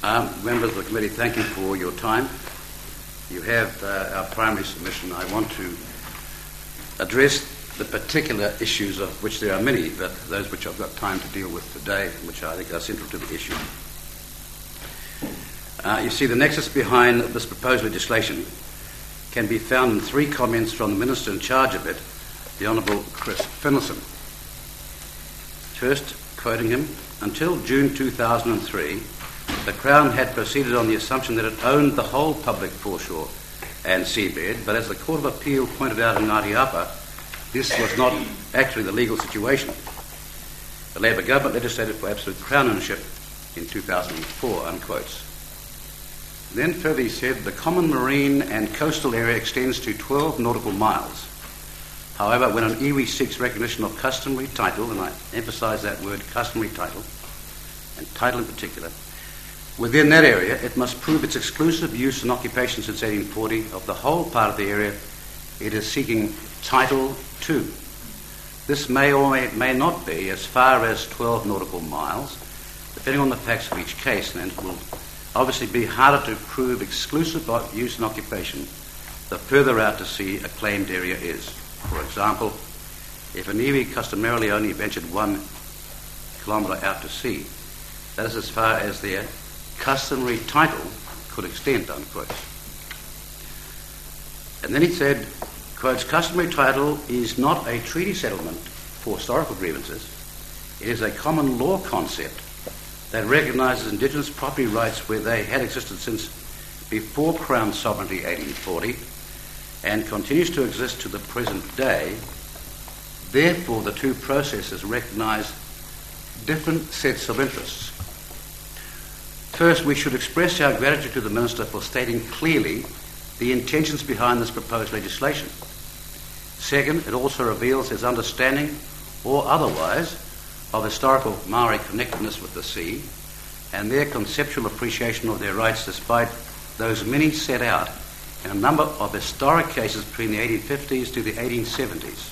Members of the committee, thank you for your time. You have our primary submission. I want to address the particular issues, of which there are many, but those which I've got time to deal with today, which I think are central to the issue. You see, the nexus behind this proposed legislation can be found in three comments from the Minister in charge of it, the Honourable Chris Finlayson. First, quoting him, "Until June 2003, the Crown had proceeded on the assumption that it owned the whole public foreshore and seabed, but as the Court of Appeal pointed out in Ngāti Apa, this was not actually the legal situation. The Labour government legislated for absolute Crown ownership in 2004, unquotes. Then further he said, the common marine and coastal area extends to 12 nautical miles. However, when an iwi seeks recognition of customary title, and I emphasise that word, customary title, and title in particular, within that area, it must prove its exclusive use and occupation since 1840 of the whole part of the area it is seeking title to. This may or may not be as far as 12 nautical miles, depending on the facts of each case, and it will obviously be harder to prove exclusive use and occupation the further out to sea a claimed area is. For example, if an iwi customarily only ventured 1 kilometre out to sea, that is as far as their customary title could extend, unquote. And then he said, quotes, customary title is not a treaty settlement for historical grievances. It is a common law concept that recognises Indigenous property rights where they had existed since before Crown sovereignty 1840 and continues to exist to the present day. Therefore, the two processes recognise different sets of interests. First, we should express our gratitude to the Minister for stating clearly the intentions behind this proposed legislation. Second, it also reveals his understanding, or otherwise, of historical Maori connectedness with the sea and their conceptual appreciation of their rights despite those many set out in a number of historic cases between the 1850s to the 1870s.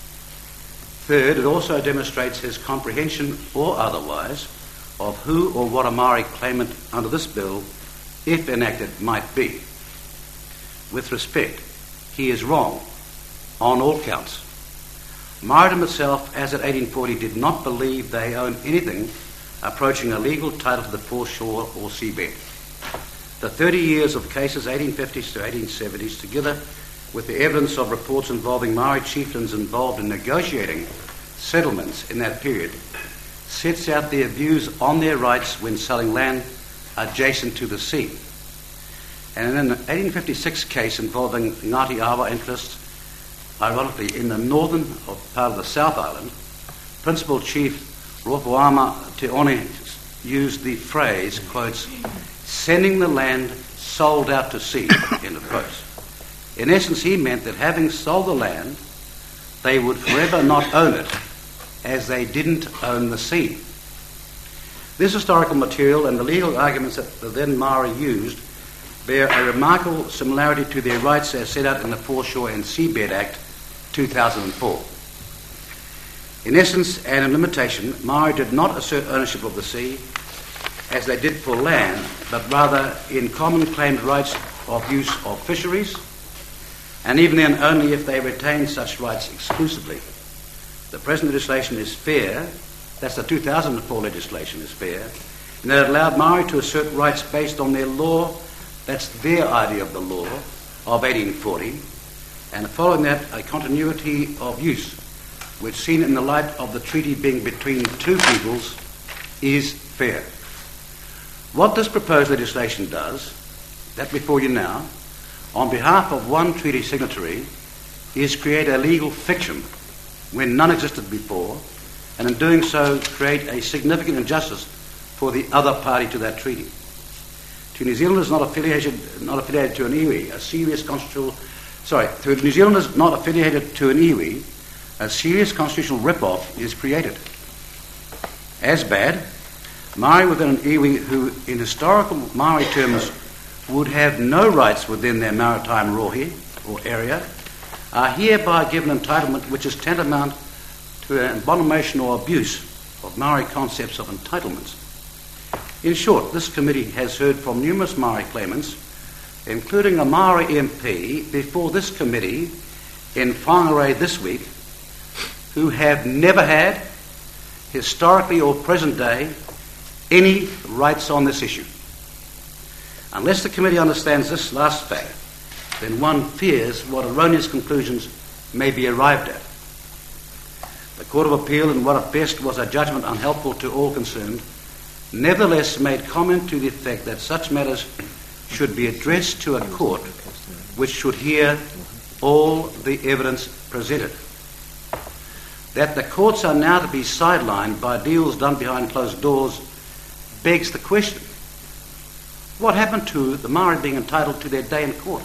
Third, it also demonstrates his comprehension, or otherwise, of who or what a Maori claimant under this bill, if enacted, might be. With respect, he is wrong on all counts. Maoridom itself, as at 1840, did not believe they owned anything approaching a legal title to the foreshore or seabed. The 30 years of cases, 1850s to 1870s, together with the evidence of reports involving Maori chieftains involved in negotiating settlements in that period, sets out their views on their rights when selling land adjacent to the sea. And in an 1856 case involving Ngāti Awa interests, ironically in the northern part of the South Island, Principal Chief Ropoama Te One used the phrase, quotes, sending the land sold out to sea, end of quotes. In essence, he meant that having sold the land, they would forever not own it, as they didn't own the sea. This historical material and the legal arguments that the then Maori used bear a remarkable similarity to their rights as set out in the Foreshore and Seabed Act 2004. In essence and in limitation, Maori did not assert ownership of the sea as they did for land, but rather in common claimed rights of use of fisheries, and even then only if they retained such rights exclusively. The present legislation is fair, that's the 2004 legislation is fair, and that it allowed Maori to assert rights based on their law, that's their idea of the law, of 1840, and following that a continuity of use, which seen in the light of the treaty being between two peoples, is fair. What this proposed legislation does, that before you now, on behalf of one treaty signatory, is create a legal fiction when none existed before, and in doing so create a significant injustice for the other party to that treaty. To New Zealanders not affiliated to an iwi, a serious constitutional... to New Zealanders not affiliated to an iwi, a serious constitutional rip-off is created. As bad, Maori within an iwi who, in historical Maori terms, would have no rights within their maritime rohe, or area, are hereby given entitlement which is tantamount to an abomination or abuse of Maori concepts of entitlements. In short, this committee has heard from numerous Maori claimants, including a Maori MP before this committee in Whangarei this week, who have never had, historically or present day, any rights on this issue. Unless the committee understands this last fact, then one fears what erroneous conclusions may be arrived at. The Court of Appeal, in what at best was a judgment unhelpful to all concerned, nevertheless made comment to the effect that such matters should be addressed to a court which should hear all the evidence presented. That the courts are now to be sidelined by deals done behind closed doors begs the question: what happened to the Maori being entitled to their day in court?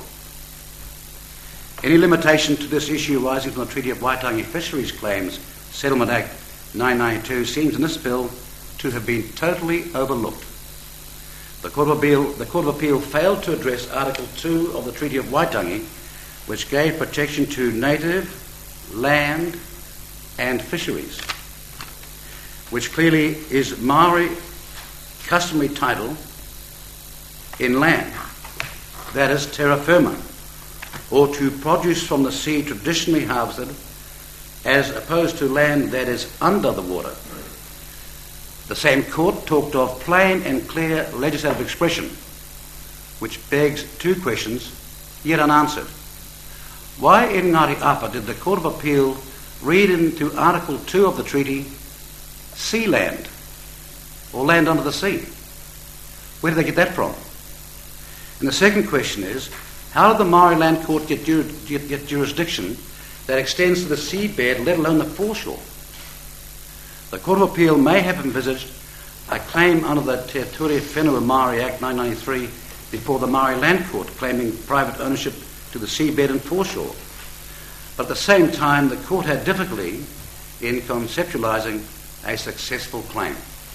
Any limitation to this issue arising from the Treaty of Waitangi Fisheries Claims Settlement Act 992 seems in this bill to have been totally overlooked. The Court of Appeal failed to address Article 2 of the Treaty of Waitangi, which gave protection to native, land and fisheries, which clearly is Maori customary title in land, that is terra firma, or to produce from the sea traditionally harvested, as opposed to land that is under the water. The same court talked of plain and clear legislative expression, which begs two questions yet unanswered. Why in Ngāti Apa did the Court of Appeal read into Article 2 of the treaty sea land, or land under the sea? Where did they get that from? And the second question is, how did the Maori Land Court get jurisdiction that extends to the seabed, let alone the foreshore? The Court of Appeal may have envisaged a claim under the Te Ture Whenua Māori Act 993 before the Maori Land Court, claiming private ownership to the seabed and foreshore. But at the same time, the court had difficulty in conceptualising a successful claim.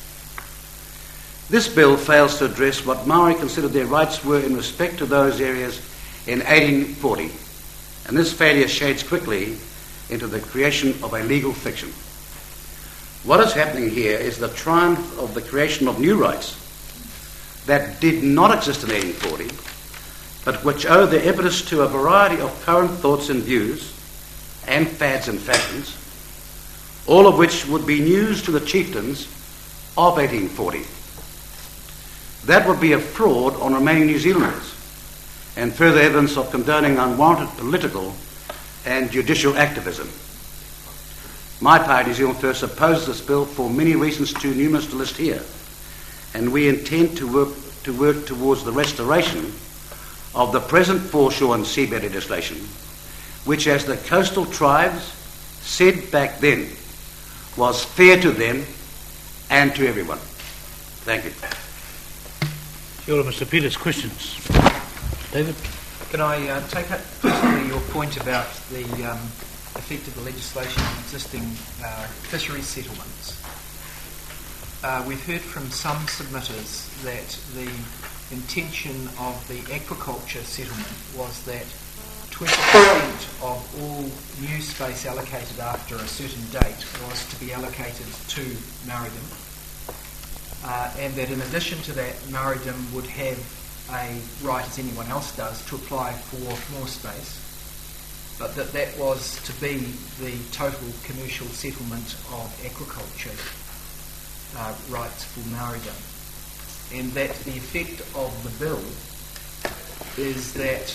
This bill fails to address what Maori considered their rights were in respect to those areas in 1840, and this failure shades quickly into the creation of a legal fiction. What is happening here is the triumph of the creation of new rights that did not exist in 1840, but which owe their impetus to a variety of current thoughts and views and fads and fashions, all of which would be news to the chieftains of 1840. That would be a fraud on remaining New Zealanders and further evidence of condoning unwarranted political and judicial activism. My party, New Zealand First, opposes this bill for many reasons too numerous to list here, and we intend to work towards the restoration of the present foreshore and seabed legislation, which, as the coastal tribes said back then, was fair to them and to everyone. Thank you. Kia ora, Mr. Peters. Questions? David? Can I take up firstly your point about the effect of the legislation on existing fisheries settlements? We've heard from some submitters that the intention of the aquaculture settlement was that 20% of all new space allocated after a certain date was to be allocated to Māoridom, and that in addition to that, Māoridom would have a right, as anyone else does, to apply for more space, but that was to be the total commercial settlement of aquaculture rights for Māoridom, and that the effect of the bill is that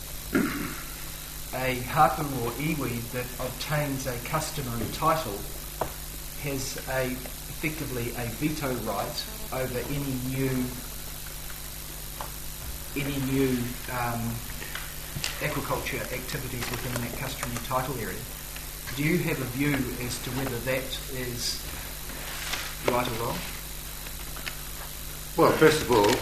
a hāpū or iwi that obtains a customary title has effectively a veto right over any new aquaculture activities within that customary title area. Do you have a view as to whether that is right or wrong? Well, first of all,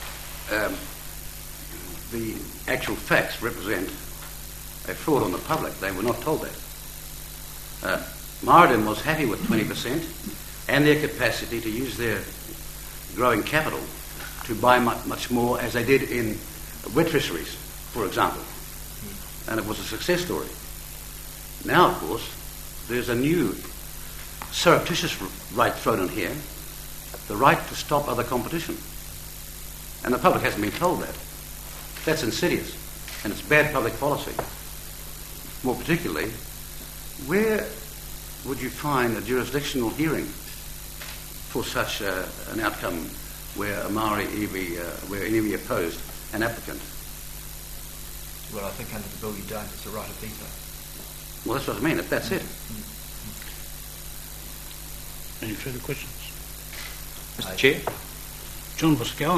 the actual facts represent a fraud on the public. They were not told that. Māoridom was happy with 20% and their capacity to use their growing capital to buy much more, as they did in wet fisheries, for example. And it was a success story. Now, of course, there's a new surreptitious right thrown in here, the right to stop other competition. And the public hasn't been told that. That's insidious, and it's bad public policy. More particularly, where would you find a jurisdictional hearing for such an outcome where a Maori iwi, where an iwi opposed an applicant? Well, I think under the bill you don't. It's a right of veto. Well, that's what I mean. That's it. Any further questions? Mr. Chair. John Boscawen.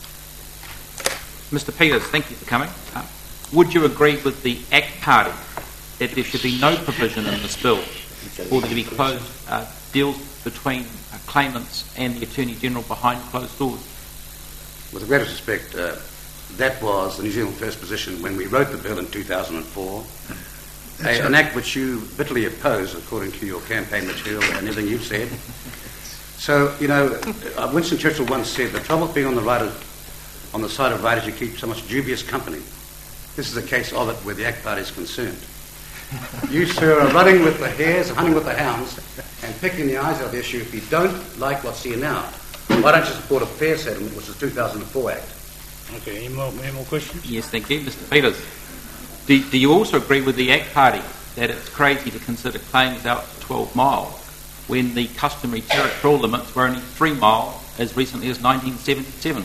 Mr. Peters, thank you for coming. Would you agree with the ACT Party that there should be no provision in this bill for there to be closed deals between claimants and the Attorney General behind closed doors? With the greatest respect, that was the New Zealand First position when we wrote the bill in 2004, an act which you bitterly opposed according to your campaign material and everything you've said. So, you know, Winston Churchill once said, the trouble being on the side of right is you keep so much dubious company. This is a case of it where the ACT Party is concerned. You, sir, are running with the hares, hunting with the hounds, and picking the eyes out of the issue if you don't like what's here now. Why don't you support a fair settlement, which is the 2004 Act? Okay, any more questions? Yes, thank you. Mr. Peters, do you also agree with the ACT Party that it's crazy to consider claims out to 12 miles when the customary territorial limits were only 3 miles as recently as 1977?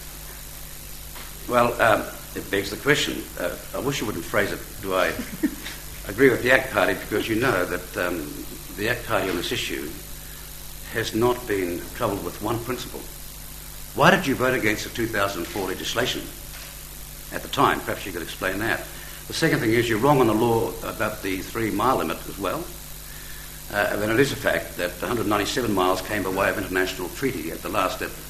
Well, it begs the question. I wish you wouldn't phrase it, do I agree with the ACT Party, because you know that the ACT Party on this issue has not been troubled with one principle. Why did you vote against the 2004 legislation at the time? Perhaps you could explain that. The second thing is you're wrong on the law about the 3 mile limit as well. And it is a fact that 197 miles came by way of international treaty at the last at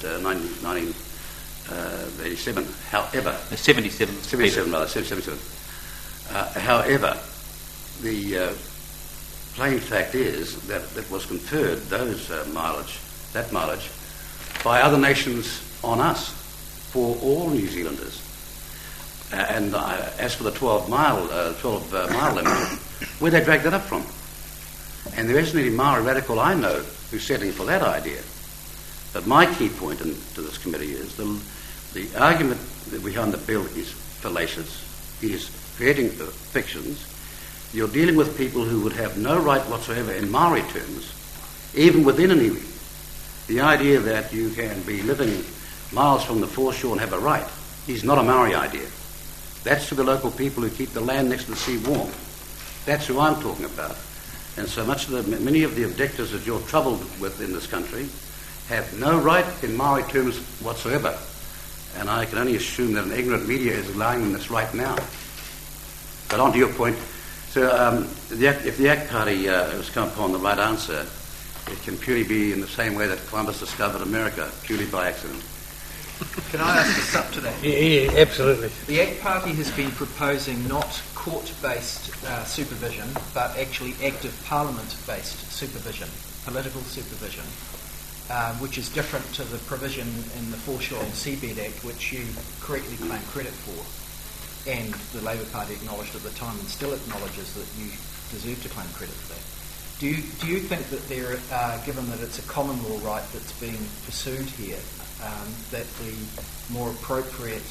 1987. However, 77. 77 rather, 77. However, the plain fact is that it was conferred that mileage by other nations on us for all New Zealanders. And as for the 12 mile limit, where they dragged that up from? And there isn't any Maori radical I know who's settling for that idea. But my key point to this committee is the argument behind the bill is fallacious. It is creating fictions. You're dealing with people who would have no right whatsoever in Maori terms, even within an iwi. The idea that you can be living miles from the foreshore and have a right is not a Maori idea. That's to the local people who keep the land next to the sea warm. That's who I'm talking about. And so many of the objectives that you're troubled with in this country have no right in Maori terms whatsoever. And I can only assume that an ignorant media is allowing them this right now. But on to your point, so if the ACT Party has come upon the right answer, it can purely be in the same way that Columbus discovered America, purely by accident. Can I ask us up to that? Yeah, absolutely. The ACT Party has been proposing not court-based supervision, but actually active parliament-based supervision, political supervision, which is different to the provision in the Foreshore and Seabed Act, which you correctly claim credit for, and the Labour Party acknowledged at the time and still acknowledges that you deserve to claim credit for that. Do you think that there, given that it's a common law right that's being pursued here, that the more appropriate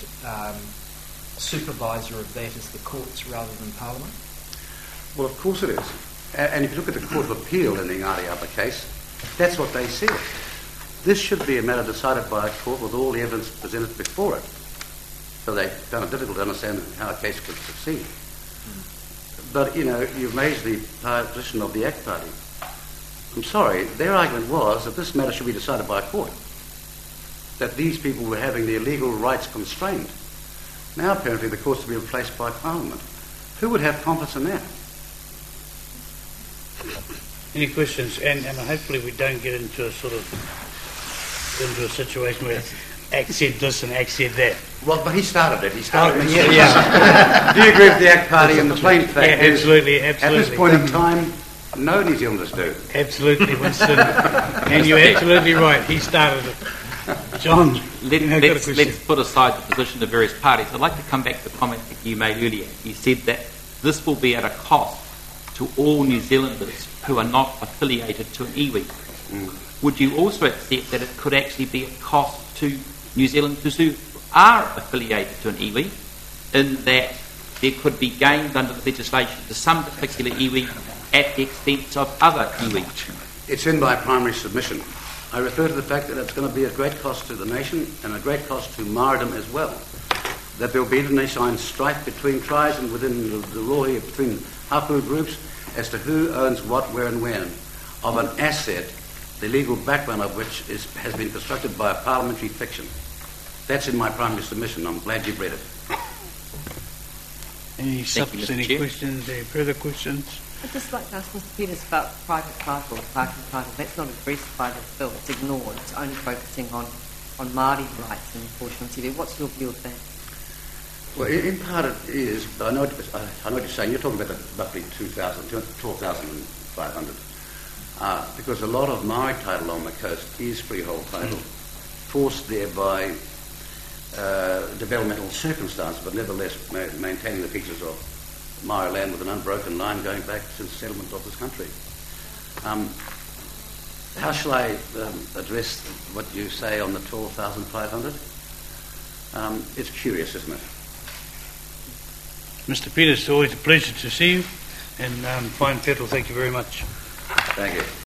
supervisor of that is the courts rather than Parliament? Well, of course it is. And if you look at the Court of Appeal in the Ngāti Apa case, that's what they said. This should be a matter decided by a court with all the evidence presented before it. So they found it difficult to understand how a case could succeed. But, you know, you've made the position of the ACT Party. I'm sorry, their argument was that this matter should be decided by a court, that these people were having their legal rights constrained. Now, apparently, the courts will be replaced by Parliament. Who would have confidence in that? Any questions? And hopefully we don't get into a situation where ACT said this and ACT said that. Well, but he started it. Yeah. Do you agree with the ACT Party? And the plain fact is, absolutely. at this point in time, no New Zealanders do. Absolutely, Winston. And you're absolutely right. He started it. John, let's put aside the position of various parties. I'd like to come back to the comment that you made earlier. You said that this will be at a cost to all New Zealanders who are not affiliated to an iwi. would you also accept that it could actually be a cost to New Zealanders who are affiliated to an iwi, in that there could be gains under the legislation to some particular iwi at the expense of other iwi? It's in my primary submission. I refer to the fact that it's going to be a great cost to the nation and a great cost to Māoridom as well. That there will be internecine strife between tribes and within the rohe between hapu groups as to who owns what, where and when, of an asset, the legal background of which has been constructed by a parliamentary fiction. That's in my primary submission. I'm glad you've read it. Any Thank you, Mr. any Chair. questions? Any further questions? I'd just like to ask Mr. Peters about private title, parking title. That's not addressed by this bill. It's ignored. It's only focusing on Māori rights and apportionment TV. What's your view of that? Well, in part it is, but I know what you're saying. You're talking about the roughly 12,500. Because a lot of Maori title on the coast is freehold title, forced there by developmental circumstance, but nevertheless maintaining the features of Maori land with an unbroken line going back since settlement of this country. How shall I address what you say on the 12,500? It's curious, isn't it? Mr. Peters, it's always a pleasure to see you. And Fine Petal, thank you very much. Thank you.